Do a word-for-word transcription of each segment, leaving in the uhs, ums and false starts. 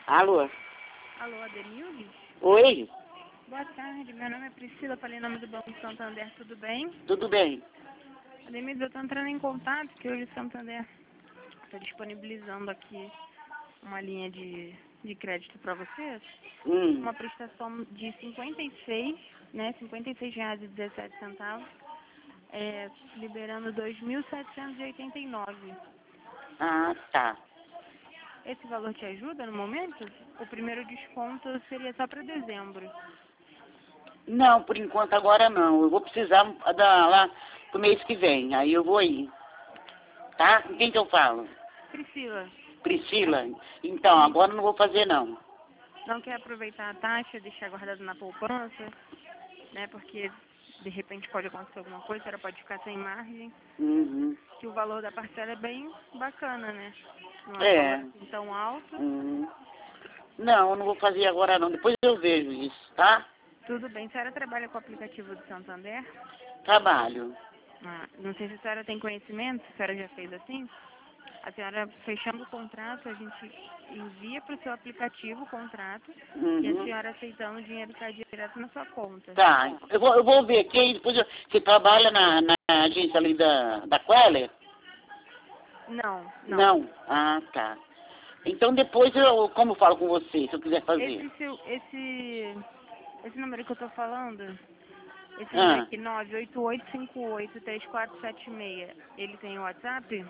Alô? Alô, Ademilde? Oi? Boa tarde, meu nome é Priscila, falei em nome do Banco Santander, tudo bem? Tudo bem? Ademilde, eu estou entrando em contato porque hoje o Santander está disponibilizando aqui uma linha de, de crédito para vocês, Hum. uma prestação de cinquenta e seis, né, cinquenta e seis reais e dezessete centavos, é, liberando dois mil setecentos e oitenta e nove. Ah, tá. Esse valor te ajuda no momento? O primeiro desconto seria só para dezembro. Não, por enquanto agora não. Eu vou precisar da, lá pro mês que vem. Aí eu vou ir. Tá? Com quem que eu falo? Priscila, Priscila? Então, agora eu não vou fazer não. não quer aproveitar a taxa, deixar guardado na poupança, né? Porque de repente pode acontecer alguma coisa, a senhora pode ficar sem margem, Uhum. que o valor da parcela é bem bacana, né? Não é um É. valor assim tão alto. Uhum. Não, eu não vou fazer agora não. Depois eu vejo isso, tá? Tudo bem. A senhora trabalha com o aplicativo do Santander? Trabalho. Ah, não sei se a senhora tem conhecimento, se a senhora já fez assim. A senhora, fechando o contrato, a gente envia para o seu aplicativo o contrato e a Uhum. senhora aceitando o dinheiro cai direto na sua conta. Tá. Eu vou, eu vou ver aqui, aí depois eu, você trabalha na, na agência ali da, da Queller? Não, não. Não. Ah, tá. Então depois eu, como eu falo com você, se eu quiser fazer? Esse seu, esse, esse número que eu tô falando, esse número Ah, aqui, nove oito oito cinco oito três quatro sete seis, ele tem o WhatsApp?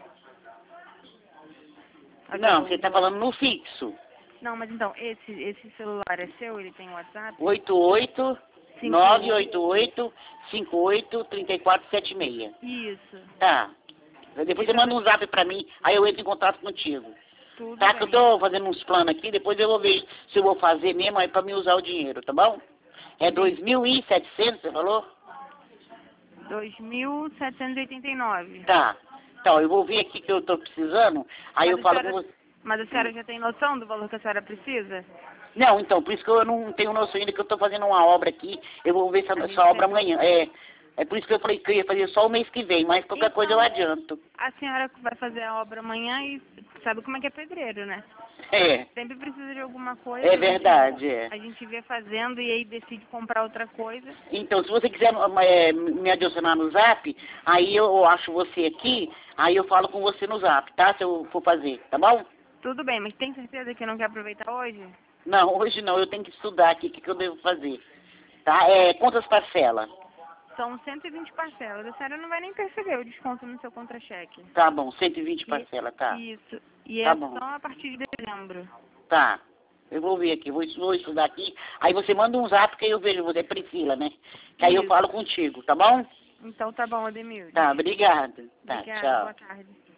A senhora não, você usa tá o WhatsApp? falando no fixo. Não, mas então, esse, esse celular é seu? Ele tem o WhatsApp? oito oito nove oito oito cinco oito três quatro sete seis. Isso. Tá. Depois você Então, manda um zap pra mim, aí eu entro em contato contigo. tudo Tá? Que eu bem. tô fazendo uns planos aqui, depois eu vou ver se eu vou fazer mesmo aí pra me usar o dinheiro, tá bom? É dois mil e setecentos, você falou? dois mil setecentos e oitenta e nove. Tá. Então, eu vou ver aqui que eu tô precisando, aí Mas eu a falo com senhora, você. mas a senhora já tem noção do valor que a senhora precisa? Não, então, por isso que eu não tenho noção ainda que eu tô fazendo uma obra aqui, eu vou ver essa, A essa gente obra tem... amanhã. É, é por isso que eu falei que eu ia fazer só o mês que vem, mas qualquer coisa eu Então, adianto. a senhora vai fazer a obra amanhã e sabe como é que é pedreiro, né? É, Sempre precisa de alguma coisa, é a gente, verdade, é. a gente vê fazendo e aí decide comprar outra coisa. Então, se você quiser é, me adicionar no zap, aí eu acho você aqui, aí eu falo com você no zap, tá? Se eu for fazer, tá bom? Tudo bem, mas tem certeza que não quer aproveitar hoje? Não, hoje não, eu tenho que estudar aqui o que, que eu devo fazer. Tá? É, quantas parcelas? São cento e vinte parcelas. A senhora não vai nem perceber o desconto no seu contra-cheque. Tá bom, cento e vinte E, parcelas, tá. isso. E Tá é bom, só a partir de dezembro. tá. Eu vou ver aqui, vou, vou estudar aqui. Aí você manda um zap que aí eu vejo você, Priscila, né? Que aí eu Isso. falo contigo, tá bom? Então tá bom, Ademilde. Tá, obrigado. Tá, Obrigada, tchau. boa tarde.